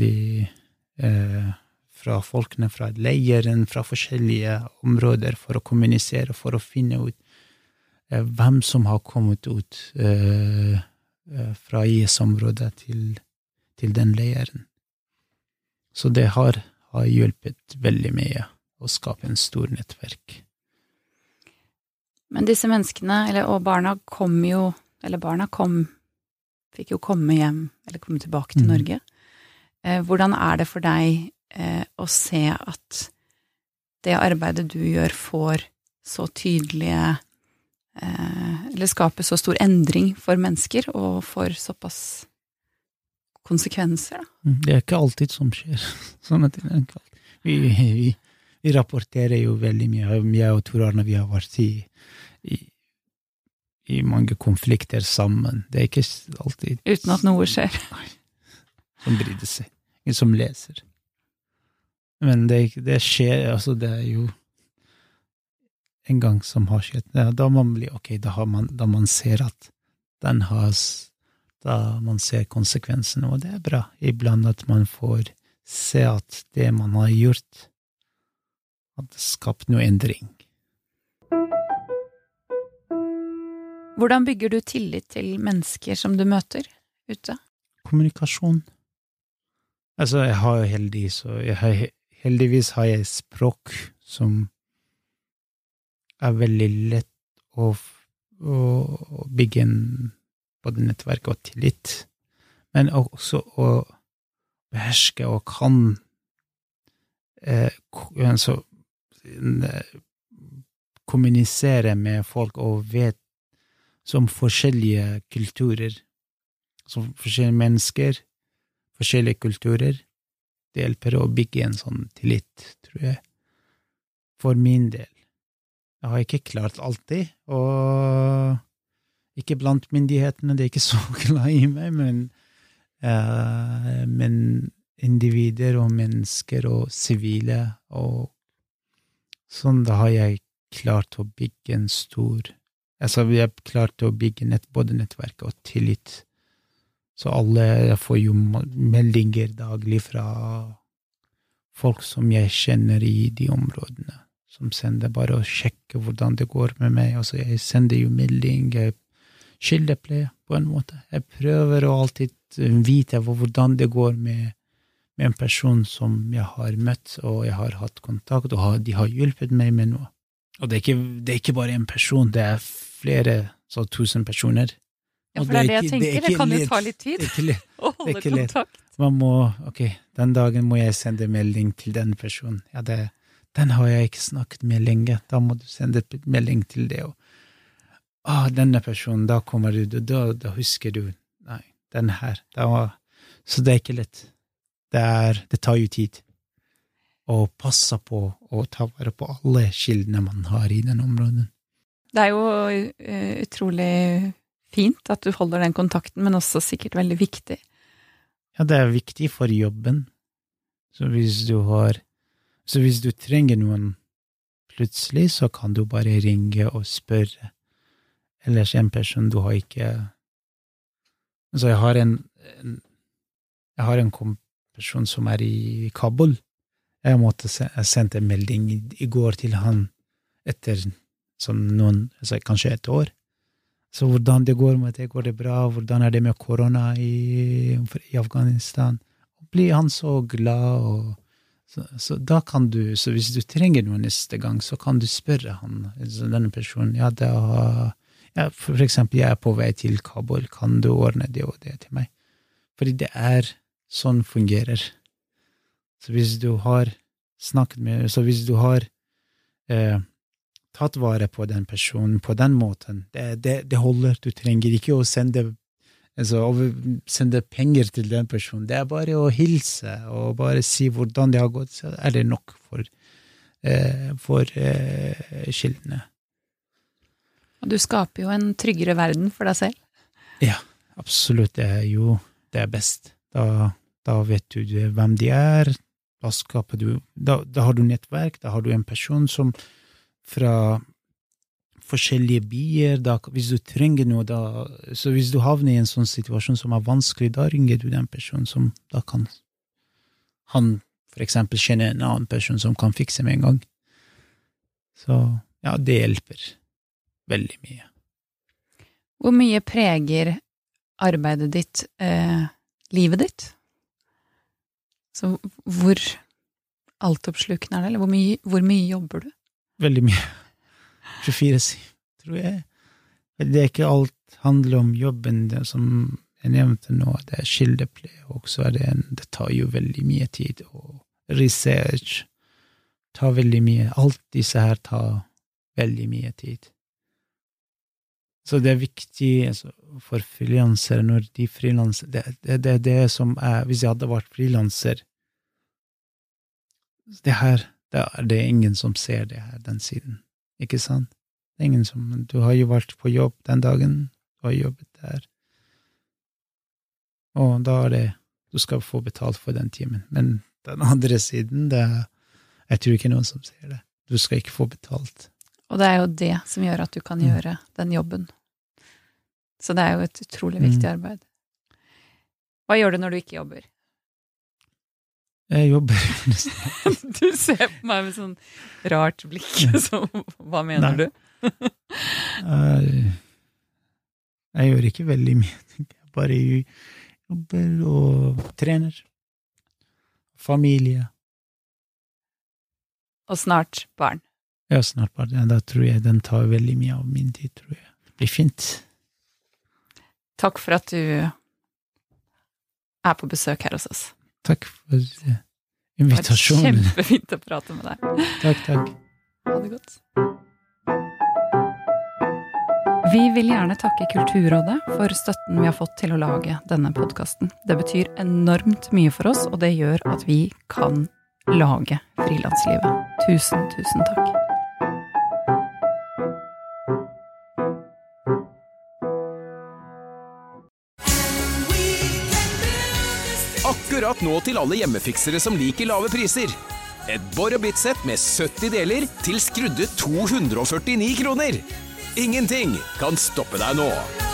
fra folkene fra leiren, fra forskjellige områder, for å kommunisere, for å finne ut hvem som har kommet ut fra IS-området til den leiren. Så det har hjulpet veldig mye å skape en stor nettverk. Men disse menneskene, og barna fikk jo komme hjem, eller komme tilbake til Norge. Hvordan er det for deg å se at det arbeidet du gjør får så tydelige, eller skaper så stor endring for mennesker, og får såpass konsekvenser? Det ikke alltid som skjer. Sånne ting. Vi rapporterer jo veldig mye. Jeg og Tor Arne, vi har vært i mange konflikter sammen. Det ikke alltid... Uten at noe skjer. Nei, som bryr seg. Som leser. Men det skjer, altså det jo en gang som har skjedd. Da man blir, da man ser at da man ser konsekvensene, og det bra. Iblant at man får se at det man har gjort, at det skapt noe endring. Hvordan bygger du tillit til mennesker som du møter ute? Kommunikasjon. Altså, heldigvis har jeg språk som veldig lett å bygge både nettverk og tillit, men også å beherske og kan kommunisere med folk og vet som forskjellige kulturer, som forskjellige mennesker, forskjellige kulturer. Det hjelper å bygge en sånn tillit, tror jeg. For min del. Jeg har ikke klart alltid, og ikke blant myndighetene, det ikke så glad i meg, men individer og mennesker og sivile, og sånn, da har jeg klart å bygge en stor... jeg har klart å bygge både nettverk og tillit. Så jeg får jo meldinger daglig fra folk som jeg kjenner i de områdene, som sender bare å sjekke hvordan det går med meg. Altså, jeg sender jo melding, skildepleie på en måte. Jeg prøver å alltid vite hvordan det går med med en person som jeg har møtt, og jeg har hatt kontakt, og de har hjulpet meg med noe. Og det er ikke bare en person, det er flere, så 1000 personer. Ja, for det er det jeg tenker, det kan jo ta litt tid å holde kontakt. Man må, den dagen må jeg sende melding til den personen. Ja, den har jeg ikke snakket med lenge, da må du sende melding til det. Og, denne personen, da kommer du, da husker du, nei, den her. Så det er ikke lett. Det tar jo tid. Og passe på å ta vare på alle kildene man har i den områden. Det er jo utrolig fint at du holder den kontakten, men også sikkert veldig viktig. Ja, det er viktig for jobben. Så hvis du trenger noen plutselig, så kan du bare ringe og spørre. Ellers en person du har ikke... Altså, jeg har en person som er i Kabul. Jeg sendte en melding i går til han etter kanskje et år. Så hvordan det går med det, går det bra? Hvordan er det med korona i Afghanistan? Blir han så glad? Så da kan du, så hvis du trenger noe neste gang, så kan du spørre han, denne personen, for eksempel, jeg er på vei til Kabul, kan du ordne det og det til meg? Fordi det er sånn fungerer. Så hvis du har snakket med, så hvis du har tatt vare på den personen på den måten, det holder. Du trenger ikke å sende penger til den personen. Det er bare å hilse og bare si hvordan det har gått, så er det nok for kildene. Og du skaper jo en tryggere verden for deg selv. Ja, absolutt. Det er jo det er best. Da vet du hvem de er. Da skaper du, da har du nettverk, da har du en person som fra forskjellige byer, hvis du trenger noe, så hvis du havner i en sånn situasjon som er vanskelig, da ringer du den personen som da kan, han for eksempel kjenner en annen person som kan fikse med en gang. Så ja, det hjelper veldig mye. Hvor mye preger arbeidet ditt livet ditt? Så hvor altoppslukende er det, eller hvor mye jobber du? Veldig mye. 24, tror jeg. Det er ikke alt handler om jobben, det som jeg nevnte nå, det er kildepleie, og så det tar jo veldig mye tid, og research tar veldig mye, alt disse her tar veldig mye tid. Så det er viktig for frilansere, når de frilanser, det som hvis jeg hadde vært frilanser, det er ingen som ser det her, den siden. Ikke sant? Det er ingen som, du har jo vært på jobb den dagen, du har jobbet der. Og da du skal få betalt for den timen. Men den andre siden, jeg tror ikke noen som ser det. Du skal ikke få betalt. Og det er jo det som gjør at du kan gjøre den jobben. Så det er jo et utrolig viktig arbeid. Hva gjør du når du ikke jobber? Jeg jobber nesten. Du ser på meg med sånn rart blikk, så hva mener du? Jeg gjør ikke veldig mye. Jeg bare jobber og trener. Familie. Og snart barn. Ja, snart barn. Da tror jeg den tar veldig mye av min tid, tror jeg. Det blir fint. Takk for at du er på besøk her hos oss. Takk for invitasjonen. Det var kjempefint å prate med deg. Takk. Ha det godt. Vi vil gjerne takke Kulturrådet for støtten vi har fått til å lage denne podcasten. Det betyr enormt mye for oss, og det gjør at vi kan lage frilanslivet. Tusen takk. Akkurat nå til alle hjemmefiksere som liker lave priser. Et Borr & Bit-sett med 70 deler til skrudde 249 kroner. Ingenting kan stoppe deg nå.